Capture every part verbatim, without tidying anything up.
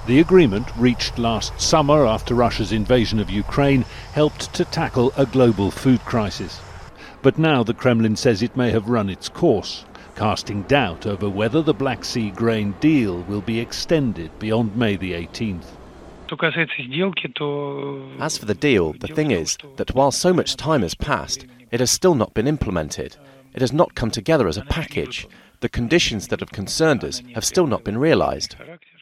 The agreement, reached last summer after Russia's invasion of Ukraine, helped to tackle a global food crisis. But now the Kremlin says it may have run its course, casting doubt over whether the Black Sea grain deal will be extended beyond May the eighteenth. As for the deal, the thing is that while so much time has passed, it has still not been implemented. It has not come together as a package. The conditions that have concerned us have still not been realised.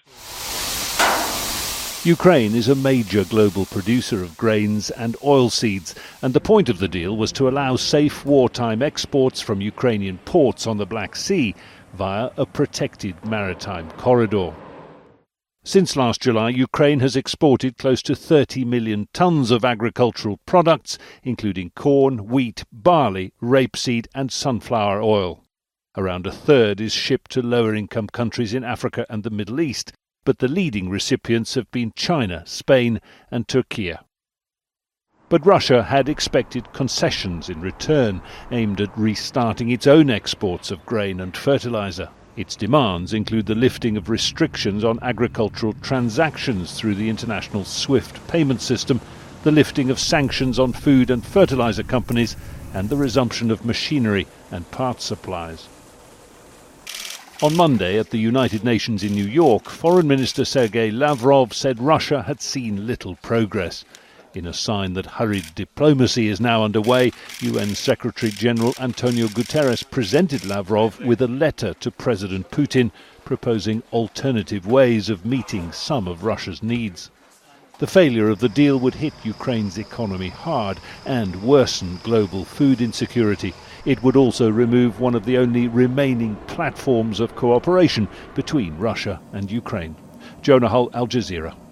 Ukraine is a major global producer of grains and oilseeds, and the point of the deal was to allow safe wartime exports from Ukrainian ports on the Black Sea via a protected maritime corridor. Since last July, Ukraine has exported close to thirty million tonnes of agricultural products, including corn, wheat, barley, rapeseed and sunflower oil. Around a third is shipped to lower-income countries in Africa and the Middle East, but the leading recipients have been China, Spain and Turkey. But Russia had expected concessions in return, aimed at restarting its own exports of grain and fertilizer. Its demands include the lifting of restrictions on agricultural transactions through the international SWIFT payment system, the lifting of sanctions on food and fertilizer companies, and the resumption of machinery and parts supplies. On Monday at the United Nations in New York, Foreign Minister Sergei Lavrov said Russia had seen little progress. In a sign that hurried diplomacy is now underway, U N Secretary-General Antonio Guterres presented Lavrov with a letter to President Putin proposing alternative ways of meeting some of Russia's needs. The failure of the deal would hit Ukraine's economy hard and worsen global food insecurity. It would also remove one of the only remaining platforms of cooperation between Russia and Ukraine. Jonah Hull, Al Jazeera.